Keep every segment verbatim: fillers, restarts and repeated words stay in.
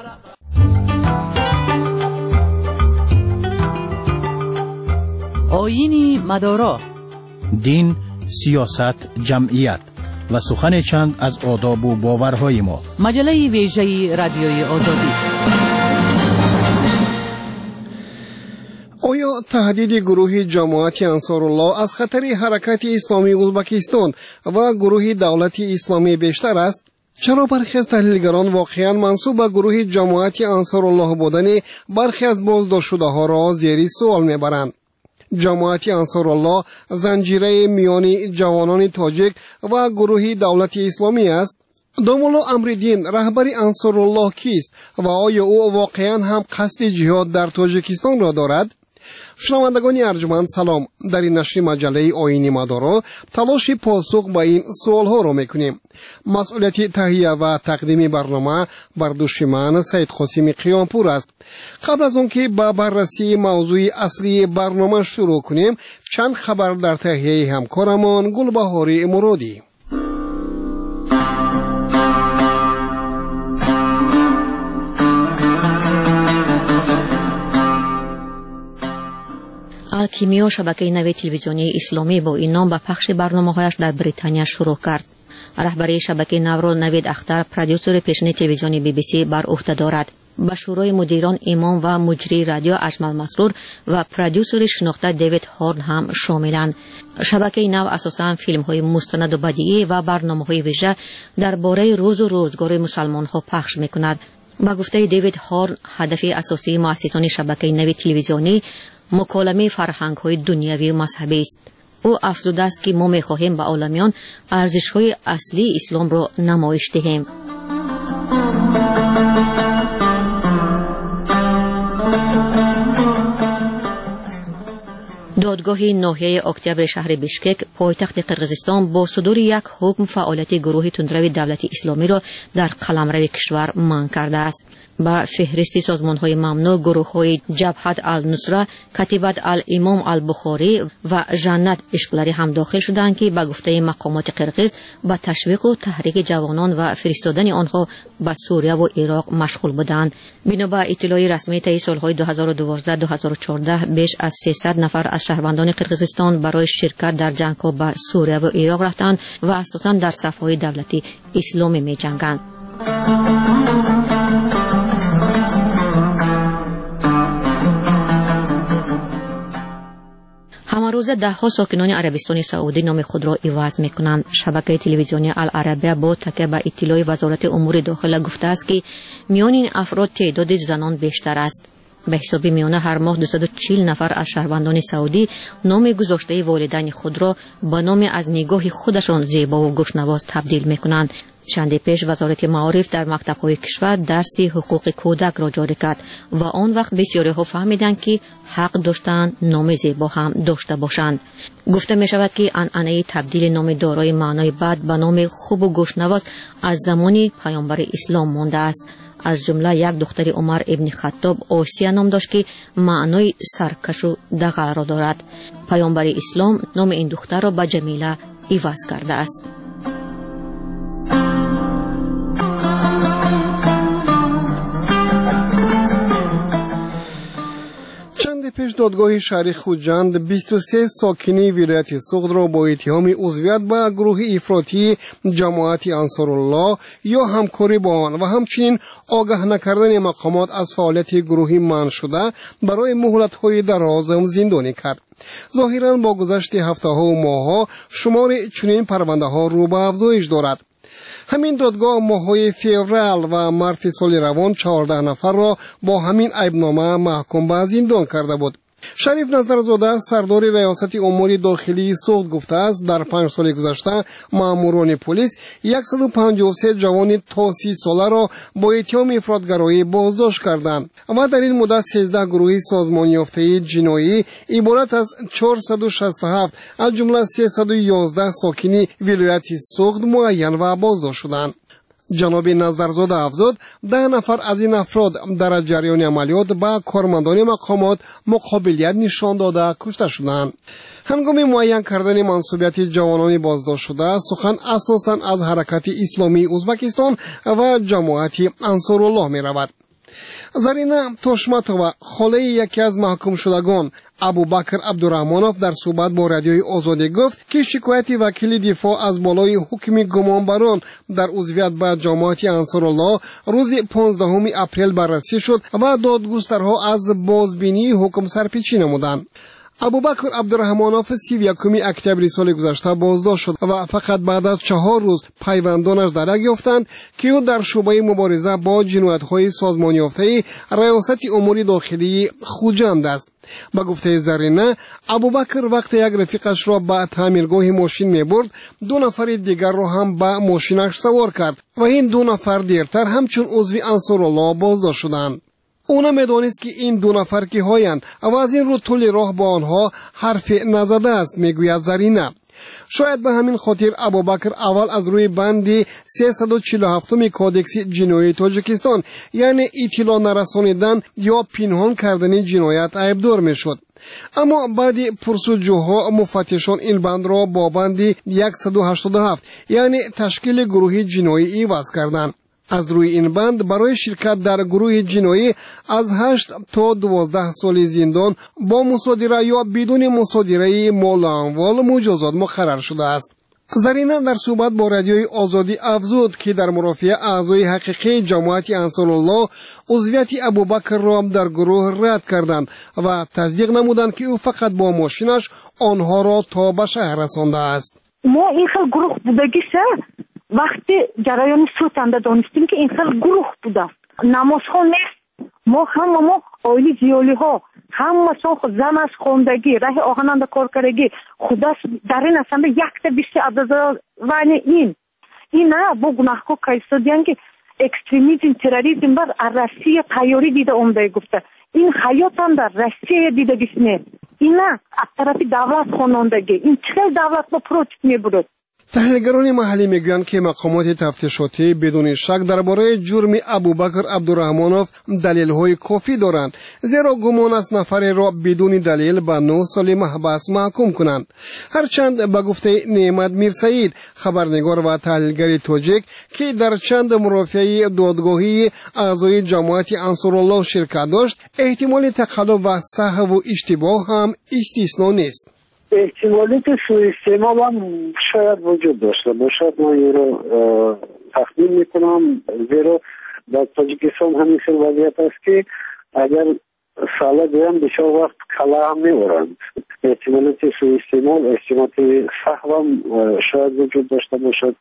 آیین مدارا، دین، سیاست، جمعیت و سخن چند از آداب و باورهای ما. مجله ویژه رادیوی آزادی. آیا تهدید گروه جماعت انصارالله از خطر حرکت اسلامی ازبکستان و گروه دولت اسلامی بیشتر است؟ چرا برخی از تحلیلگران واقعا منسوب به گروه جماعت انصارالله بودن برخی از بازداشت شده ها را زیر سوال میبرند؟ جماعت انصارالله زنجیره میانی جوانان تاجیک و گروه دولت اسلامی است. دامولا امردین رهبر انصارالله کیست و آیا او واقعا هم قصد جهاد در تاجیکستان را دارد؟ شنوندگان ارجمند سلام. در این نشر مجله آیین مدارا تلاش پاسخ به این سوال ها را میکنیم. مسئولیت تهیه و تقدیم برنامه بر دوش من سید قاسم قیامپور است. قبل از آن که به بررسی موضوع اصلی برنامه شروع کنیم، چند خبر در تهیه همکارمان گلبهاری مرادی. الکیمیا شبکه نوی تلویزیونی اسلامی با این نام به پخش برنامه‌هایش در بریتانیا شروع کرد. رهبری شبکه نو را نوید اختر، پرودیوسر پیشین تلویزیونی بی بی سی بر عهده دارد. به شورای مدیران امام و مجری رادیو اجمل مسرور و پرودیوسر شناخته دیوید هورن هم شاملند. شبکه نو اساساً فیلم‌های مستند و بدیعی و برنامه‌های ویژه درباره روز و روزگار مسلمان‌ها پخش می‌کند. با گفته دیوید هورن، هدف اساسی مؤسسان شبکه نوی تلویزیونی مکالمه فرهنگ‌های دنیوی و مذهبی است. او افزوده است که ما می‌خواهیم به عالمیان ارزش‌های اصلی اسلام را نمایش دهیم. دادگاه ناحیه اکتبر شهر بیشکک پایتخت قرقیزستان با صدور یک حکم فعالیت گروه تندرو دولت اسلامی را در قلمرو کشور منع کرده است. با فهرست سازمان‌های ممنوع گروه‌های جبهت النصره، کتیبت الامام البخاری و جنت اشقلری هم داخل شدند که به گفته مقامات قرقیز به تشویق و تحریک جوانان و فرستادن آنها به سوریه و عراق مشغول بودند. بنا به اطلاع رسمی طی سال‌های دو هزار و دوازده تا دو هزار و چهارده بیش از سیصد نفر از شهروندان قرقیزستان برای شرکت در جنگ‌ها به سوریه و عراق رفتند و اساساً در صف‌های دولتی اسلامی می‌جنگند. همه روزه ده ها ساکنان عربستان سعودی نام خود را عوض میکنند. شبکه تلویزیونی العربیه با تکیه به اطلاع وزارت امور داخله گفته است که میان این افراد تعداد زنان بیشتر است. به حساب میانه هر ماه دویست و چهل نفر از شهروندان سعودی نام گذاشته والدین خود را به نام از نگاه خودشان زیبا و گوشنواز تبدیل میکنند. چندی پیش وزارت معارف در مکتب‌های کشور درس حقوق کودک را جاری کرد و آن وقت بسیاری ها فهمیدند که حق داشتند نام زیبا هم داشته باشند. گفته می شود که عنعنه تبدیل نام دارای معنای بد به نام خوب و گوشنواز از زمان پیامبر اسلام مانده است. از جمله یک دختر عمر ابن خطاب آسیه نام داشت که معنای سرکش و دغل را دارد. پیامبر اسلام نام این دختر را به جمیله عوض کرده است. پیش دادگاه شهر خوجند بیست و سه ساکنی ولایت سوخت را با اتهام عضویت به گروه افراطی جماعت انصارالله یا همکاری با آن و همچنین آگاه نکردن مقامات از فعالیت گروهی منع شده برای مهلت‌های دراز زندانی کرد. ظاهراً با گذشت هفته‌ها و ماه‌ها شمار چنین پرونده‌ها رو به افزایش دارد. همین دادگاه ماه‌های فوریه و مارس سال روان چهارده نفر را با همین عیبنامه محکوم به زندان کرده بود. شریف نظرزاده سردار ریاست امور داخلی سوخت گفته است در پنج سال گذشته ماموران پلیس صد و پنجاه و سه جوان تا سی ساله را با اتهام افراطگرایی بازداشت کردند و در این مدت سیزده گروه سازمان یافته جنایی عبارت از چهارصد و شصت و هفت از جمله سیصد و یازده ساکنی ولایت سوخت معین و بازداشت شدند. جناب نظرزاده افزود ده نفر از این افراد در جریان عملیات با کارمندان مقامات مقابلیت نشان داده کشته شدند. هنگام معین کردن منصوبیت جوانان بازداشت شده سخن اساساً از حرکت اسلامی ازبکستان و جماعت انصارالله می رود. زرینا توشماتووا خاله یکی از محکوم شدگان ابوبکر عبدالرحمانوف در صحبت با رادیوی آزادی گفت که شکایت وکیل دفاع از بالای حکم گمانبران در عضویت به جماعت انصارالله روز پانزدهم اپریل بررسی شد و دادگسترها از بازبینی حکم سرپیچی نمودند. ابوبکر عبدالرحمانوف سی و یکم اکتبر سال گذشته بازداشت شد و فقط بعد از چهار روز پیوندانش درک یافتند که او در شعبه مبارزه با جنایت‌های سازمانی یافته ریاست امور داخلی خوجند است. با گفته زرینه، ابوبکر وقت یک رفیقش را به تعمیرگاه ماشین می‌برد، دو نفر دیگر را هم به ماشینش سوار کرد و این دو نفر دیرتر همچون عضو انصارالله بازداشت شدند. اونا میدانست که این دو نفر که هایند و از این رو طول راه با آنها حرف نزده است، میگوید زرینه. شاید به همین خاطر ابوبکر اول از روی بند سیصد و چهل و هفت کودکس جنایی تاجیکستان یعنی اطلاع نرسانیدن یا پنهان کردن جنایت عیبدار میشد، اما بعد پرسجوها مفتشان این بند را با بند صد و هشتاد و هفت یعنی تشکیل گروه جنایی عوض کردند. از روی این بند برای شرکت در گروه جنایی از هشت تا دوازده سال زندان با مصادره یا بدون مصادره مال و اموال مجازات مقرر شده است. زرینا در صحبت با رادیوی آزادی افزود که در مرافعه اعضای حقیقی جماعت انصارالله عضویت ابوبکر را در گروه رد کردند و تصدیق نمودند که او فقط با ماشینش آنها را تا به شهر رسانده است. ما این خیلی گروه بودگیشه وقتی جریان سوتنده دانستیم که این خیلی گروه بوده، نمازها نیست، ما همه ما آیلی زیالی ها همه سان زن از خوندگی راه آهنند کارکردگی خودش در این اصلا یک تا بیستی عدد وانی این این نه با گناهکار کایستادیان که اکستریمیزم تروریسم بر روسیه تیاری دیده اومده گفته این حیات هم در روسیه دیده گیسنه این نه از طرف دولت خوانندگی این چه دولت با پروتست میبود. تحلیلگران محلی میگویند که مقامات تفتیشاتی بدون شک درباره جرم ابوبکر عبدالرحمانوف دلیل‌های کافی دارند، زیرا گمان است نفر را بدون دلیل به نه سال محبس محکوم کنند. هرچند به گفته نعمت میرسعید خبرنگار و تحلیلگر تاجیک که در چند مرافعه دادگاهی اعضای جماعت انصارالله شرکت داشت، احتمال تخلف و سهو و اشتباه هم استثنا نیست. احتمالیت سوء استعمال هم شاید وجود داشته باشد، من این رو تخمین میکنم، زیرا در تاجیکستان همین سر وضعیت است که اگر ساله بیان بسیار وقت کلا هم میورند. احتمالیت سوء استعمال، احتمالیت سهو هم شاید وجود داشته باشد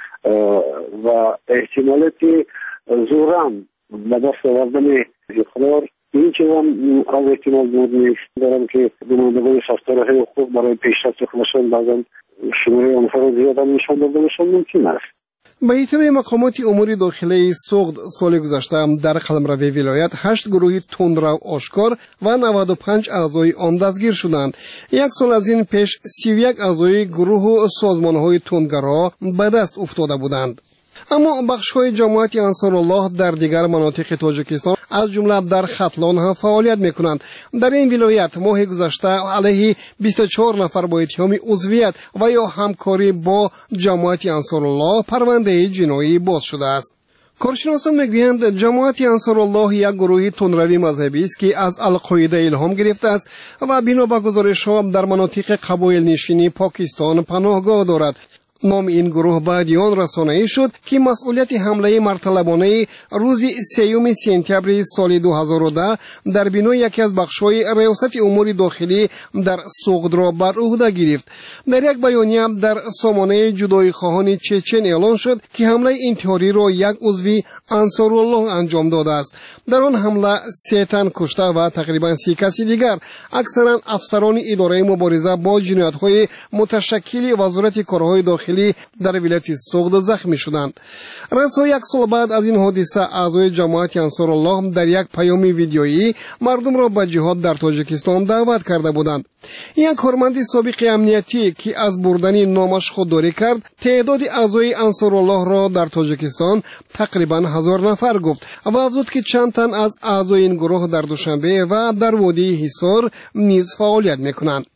و احتمالیت زورم به دست آوردن اقرار این چیز هم از احتمال بود نیست. دارم که نمایندگان ساختارهای حقوق برای پیشرفت خودشان بعضا شماره آنها را زیاد هم نشان داده باشند ممکن است. به اطلاع مقامات امور داخلی سوغد سال گذشته در قلمروی ولایت هشت گروه تندرو آشکار و نود و پنج اعضای آن دستگیر شدند. یک سال از این پیش سی و یک اعضای گروه و سازمانهای تندگرا به دست افتاده بودند. اما بخش‌های جماعت انصارالله در دیگر مناطق تاجیکستان از جمله در ختلان هم فعالیت می‌کنند. در این ولایت ماه گذشته علیه بیست و چهار نفر با اتهام عضویت و یا همکاری با جماعت انصارالله پرونده جنایی باز شده است. کارشناسان میگویند جماعت انصارالله یک گروه تندروی مذهبی است که از القاعده الهام گرفته است و بنا به گزارش‌ها در مناطق قبایل نشینی پاکستان پناهگاه دارد. نام این گروه بعد آن رسانه‌ای شد که مسئولیت حمله مرتلبانه روز سیوم سپتامبر سال دو هزار و ده در بینای یکی از بخش‌های ریاست امور داخلی در سوغد را بر عهده گرفت. در یک بیانیه در سامانه جدایی خواهان چچن اعلان شد که حمله انتحاری را یک عضو انصارالله انجام داده است. در آن حمله سه تن کشته و تقریبا سی کسی دیگر اکثرا افسران اداره مبارزه با جنایت‌های متشکل وزارت کارهای داخلی در ولایت سوغد زخمی شدند. رسا یک سال بعد از این حادثه اعضای جماعت انصارالله در یک پیام ویدیویی مردم را به جهاد در تاجیکستان دعوت کرده بودند. یک کارمند سابق امنیتی که از بردن نامش خودداری کرد تعداد اعضای انصارالله را در تاجیکستان تقریبا هزار نفر گفت و افزود که چند تن از اعضای این گروه در دوشنبه و در وادی حصار نیز فعالیت میکنند.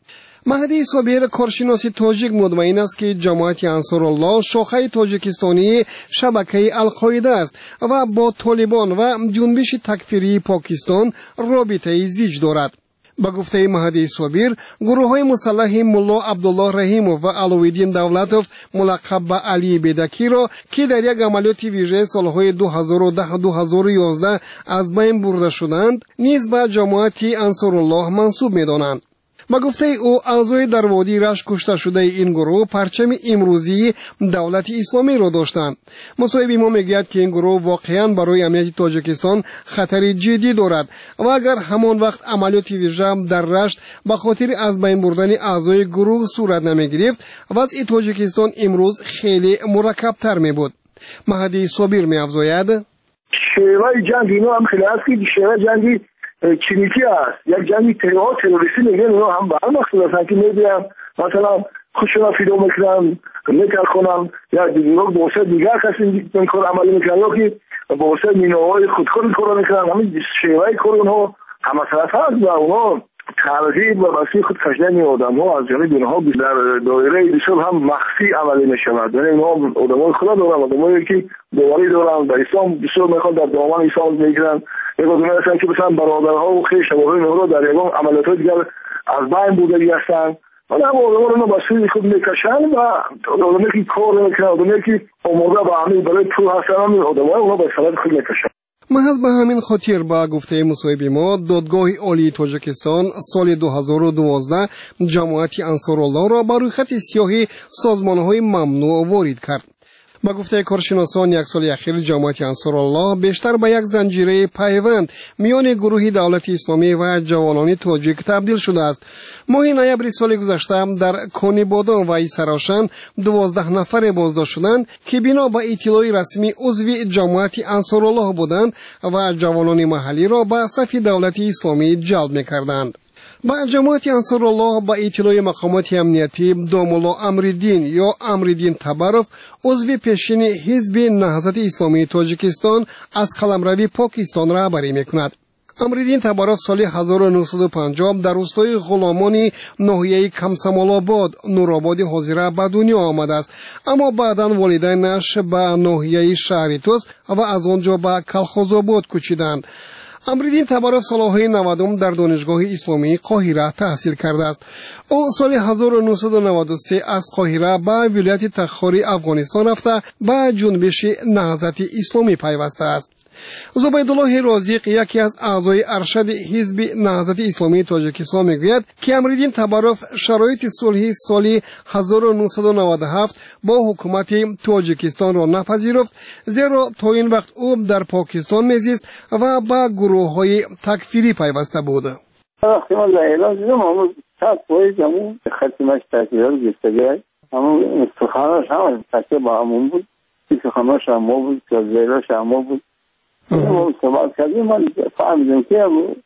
مهدی صابر کارشناس تاجیک مطمئن است که جماعت انصارالله شاخه تاجیکستانی شبکه القاعده است و با طالبان و جنبش تکفیری پاکستان رابطه زیج دارد. با گفته مهدی صابر، گروه های مسلح ملا عبدالله رحیموف و علویدین دولتوف ملقب به علی بدکی را که در یک عملیات ویژه سالهای دو هزار و ده و دو هزار و یازده از بین برده شدند، نیز به جماعت انصارالله منسوب می‌دانند. با گفته او، اعضای در وادی رشت کشته شده این گروه پرچم امروزی دولت اسلامی را داشتند. مصاحب ما میگوید که این گروه واقعا برای امنیت تاجیکستان خطر جدی دارد و اگر همان وقت عملیات ویژه در رشت به خاطر از بین بردن اعضای گروه صورت نمیگرفت، وضع تاجیکستان امروز خیلی مرکب‌تر می بود. مهدی صابر می‌افزاید: شیوه جنگ اینا هم خیلی است که شیوه جنگی چینیتی است. یک جنگی ترور تروریستی میگن اونا هم بر مقصود هستن که میبینم مثلا خوشونا فیدو میکنن میکر کنن یا دیگر بوسه دیگر کسی این کار عملی میکنن یا که بوسه مینوهای خودکار کار میکنن. همین شیوه کار اونها هم مسئله هست و اونا ترغیب و بسی خود کشیدن آدم ها از جانب اینها در دایره بسیار هم مخفی عملی میشود. یعنی اینها آدمای خدا دارن، آدمایی که باوری دارن به اسلام بسیار میخوان در دامن اسلام میگیرن. یک آدمی هستن که مثلا برادرها و خویش و اینها در یگان عملیات دیگر از بین بودگی هستن. ولی هم آدمان رو بسیار خود میکشن و آدمی که کار میکنن، آدمی که آماده به همین برای پول هستن، همین آدمای اونا به صورت خود میکشن. محض به همین خاطر با گفته مصاحب ما، دادگاه عالی تاجیکستان سال دو هزار و دوازده جماعت انصارالله را بر روی خط سیاه سازمان‌های ممنوع وارد کرد. با گفته کارشناسان، یک سال اخیر جماعت انصارالله بیشتر به یک زنجیره پیوند میان گروه دولت اسلامی و جوانان تاجیک تبدیل شده است. ماه نوامبر سال گذشته در کانی بادام و ایسراشن دوازده نفر بازداشت شدند که بنا به اطلاع رسمی عضو جماعت انصارالله بودند و جوانان محلی را به صف دولت اسلامی جلب می‌کردند. با جماعت انصارالله با اطلاع مقامات امنیتی، دامولا امریدین یا امریدین تبروف عضو پیشین حزب نهضت اسلامی تاجیکستان از قلمرو پاکستان رهبری میکند. امریدین تبروف سال هزار و نهصد و پنجاه در روستای غلامانی ناحیه کمسمال‌آباد نورآباد حاضره به دنیا آمده است، اما بعداً والدینش به ناحیه شهر توس و از آنجا به کلخوزآباد کوچیدند. امریدین تبروف سالهای نودم در دانشگاه اسلامی قاهره تحصیل کرده است. او سال هزار و نهصد و نود و سه از قاهره به ولایت تخاری افغانستان رفته به جنبش نهضت اسلامی پیوسته است. زبیدالله رازق، یکی از اعضای ارشد حزب نهضت اسلامی تاجیکستان، میگوید که امریدین تبروف شرایط صلح سال هزار و نهصد و نود و هفت با حکومت تاجیکستان را نپذیرفت، زیرا تا این وقت او در پاکستان میزیست و با گروه های تکفیری پیوسته بود. وقتی ما در اعلام دیدم همون صد پاییز همون خطیمش تحصیلات گفتگه همون سخناش همون تحصیل با همون بود، سخناش هم بود، زیراش هم بود. ما صحبت کردیم، من فهمیدم که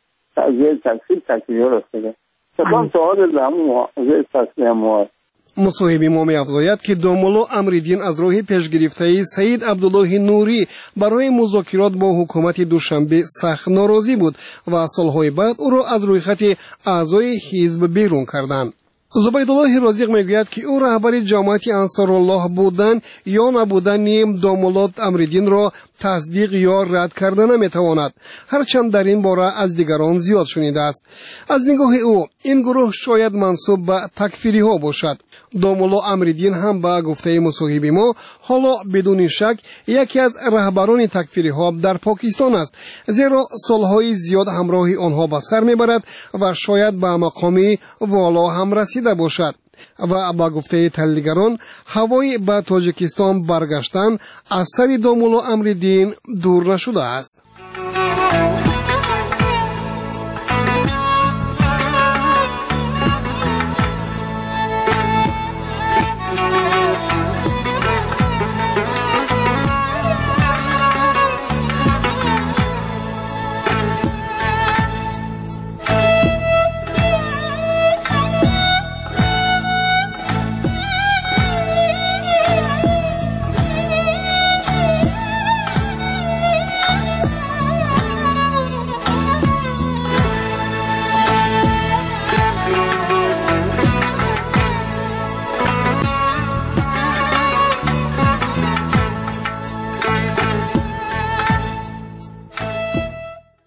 زیر تکفیر تکفیری ها رسته تکان سوال همون زیر تکفیر هم. مصاحب ما می‌افزاید که دامولا امریدین از راه پیشگرفته سید عبدالله نوری برای مذاکرات با حکومت دوشنبه سخت ناراضی بود و سالهای بعد او را از روی خط اعضای حزب بیرون کردند. زبیدالله رازق میگوید که او رهبر جماعت انصارالله بودن یا نبودن دامولا امریدین را تصدیق یا رد کردن نمیتواند، هرچند در این باره از دیگران زیاد شنیده است. از نگاه او این گروه شاید منسوب به تکفیری ها باشد. دامولا امریدین هم به گفته مصاحب ما حالا بدون شک یکی از رهبران تکفیری ها در پاکستان است، زیرا سالهای زیاد همراه آنها به سر میبرد و شاید به مقامی والا هم رسیده باشد. و با گفته تحلیلگران هوای به تاجیکستان برگشتن از سر دامولا امریدین دور نشده است.